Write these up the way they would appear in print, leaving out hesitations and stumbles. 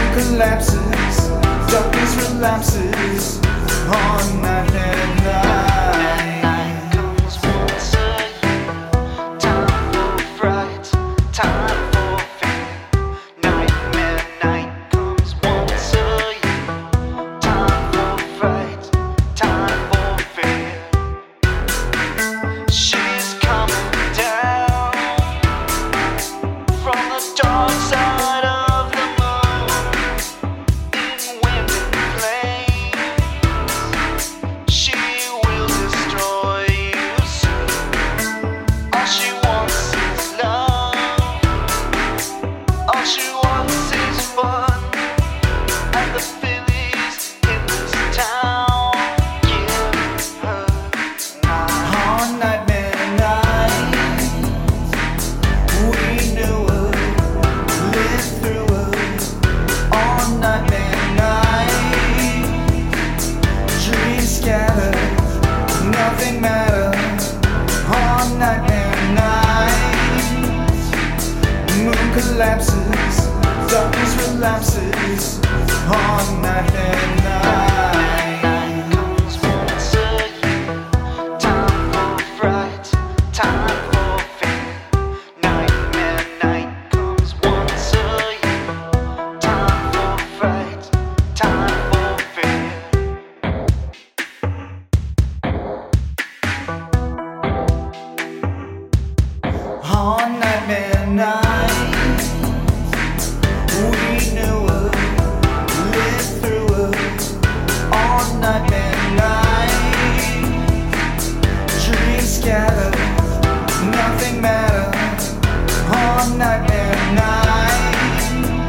collapses, darkness relapses on night and night. Nothing matter all night and night. Moon collapses, darkness relapses all night and night. Time for fright, time for fear. Nightmare night comes once a year. Time for fright, time for fear. On nightmare night, we knew it, lived through it. On nightmare night, dreams scattered, nothing mattered. On nightmare night,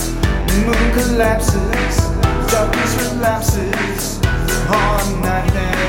moon collapses, darkness relapses. On nightmare